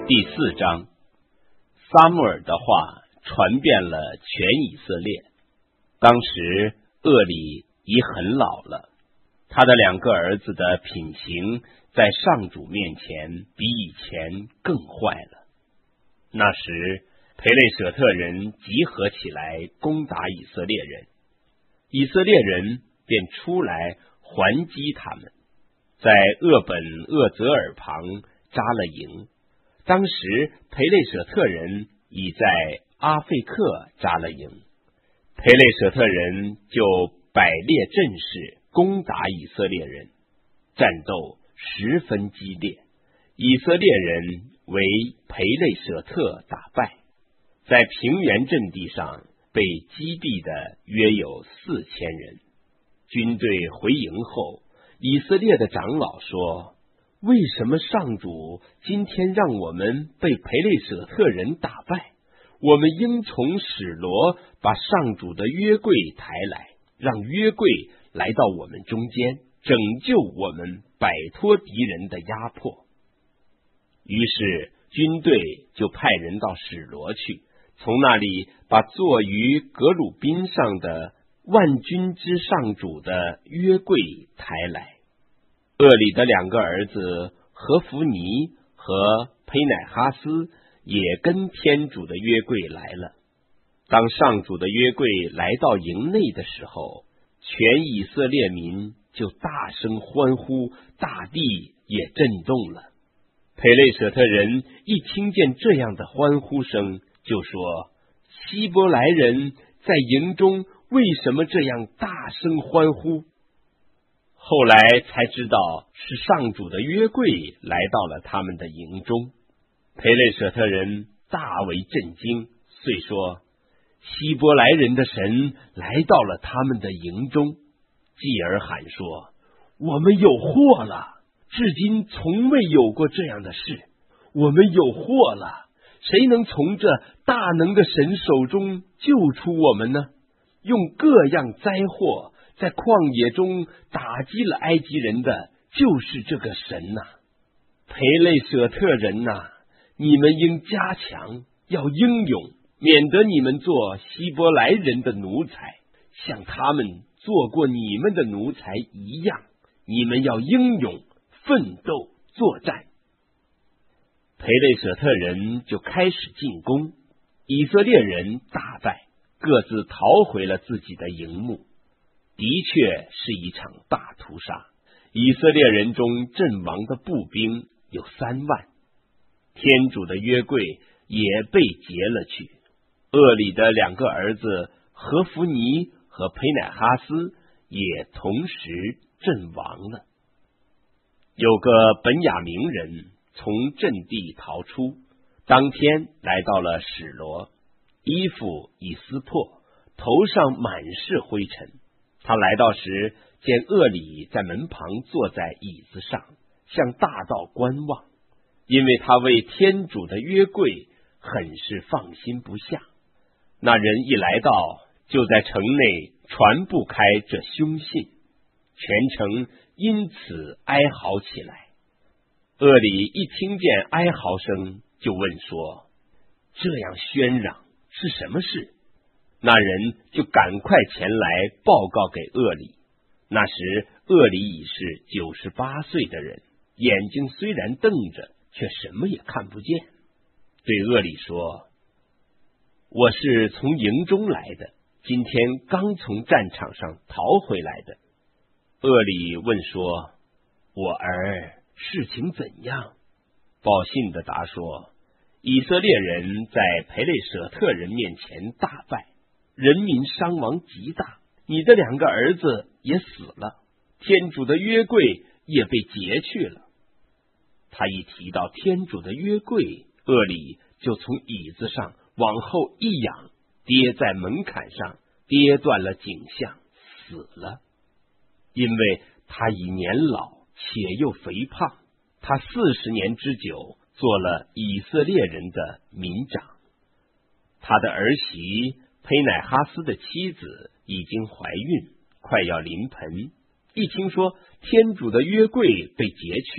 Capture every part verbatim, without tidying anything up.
第四章，撒母耳的话传遍了全以色列。当时厄里已很老了，他的两个儿子的品行在上主面前比以前更坏了。那时培雷舍特人集合起来攻打以色列人，以色列人便出来还击他们，在厄本厄泽尔旁扎了营。当时培雷舍特人已在阿费克扎了营，培雷舍特人就摆列阵势攻打以色列人，战斗十分激烈，以色列人为培雷舍特打败，在平原阵地上被击毙的约有四千人。军队回营后，以色列的长老说，为什么上主今天让我们被培雷舍特人打败？我们应从史罗把上主的约柜抬来，让约柜来到我们中间，拯救我们摆脱敌人的压迫。于是军队就派人到史罗去，从那里把坐于革鲁宾上的万军之上主的约柜抬来。厄里的两个儿子何弗尼和培乃哈斯也跟天主的约柜来了。当上主的约柜来到营内的时候，全以色列民就大声欢呼，大地也震动了。培雷舍特人一听见这样的欢呼声，就说，希伯来人在营中为什么这样大声欢呼？后来才知道是上主的约柜来到了他们的营中。培雷舍特人大为震惊，遂说，希伯来人的神来到了他们的营中。继而喊说，我们有祸了，至今从未有过这样的事，我们有祸了，谁能从这大能的神手中救出我们呢？用各样灾祸在旷野中打击了埃及人的就是这个神呐、啊！培雷舍特人呐、啊，你们应加强，要英勇，免得你们做希伯来人的奴才，像他们做过你们的奴才一样。你们要英勇奋斗作战。培雷舍特人就开始进攻，以色列人大败，各自逃回了自己的营幕。的确是一场大屠杀，以色列人中阵亡的步兵有三万，天主的约柜也被劫了去。厄里的两个儿子何弗尼和培乃哈斯也同时阵亡了。有个本雅明人从阵地逃出，当天来到了史罗，衣服已撕破，头上满是灰尘。他来到时，见厄里在门旁坐在椅子上，向大道观望，因为他为天主的约柜很是放心不下。那人一来到，就在城内传不开这凶信，全城因此哀嚎起来。厄里一听见哀嚎声，就问说，这样喧嚷是什么事？那人就赶快前来报告给厄里。那时厄里已是九十八岁的人，眼睛虽然瞪着，却什么也看不见。对厄里说，我是从营中来的，今天刚从战场上逃回来的。厄里问说，我儿，事情怎样？报信的答说，以色列人在培雷舍特人面前大败，人民伤亡极大，你的两个儿子也死了，天主的约柜也被劫去了。他一提到天主的约柜，厄里就从椅子上往后一仰，跌在门槛上，跌断了颈项，死了。因为他已年老，且又肥胖，他四十年之久做了以色列人的民长。他的儿媳培乃哈斯的妻子已经怀孕，快要临盆，一听说天主的约柜被劫去，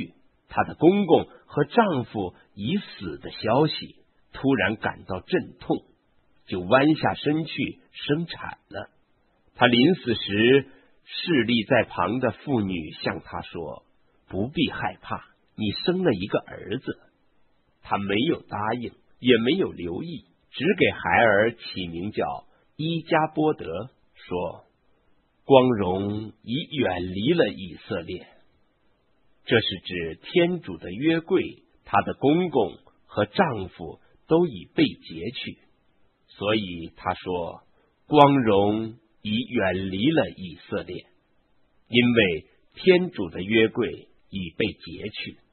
她的公公和丈夫已死的消息，突然感到阵痛，就弯下身去生产了。她临死时，侍立在旁的妇女向她说：不必害怕，你生了一个儿子。她没有答应，也没有留意，只给孩儿起名叫伊加波德，说光荣已远离了以色列。这是指天主的约柜，她的公公和丈夫都已被劫去，所以他说光荣已远离了以色列，因为天主的约柜已被劫去。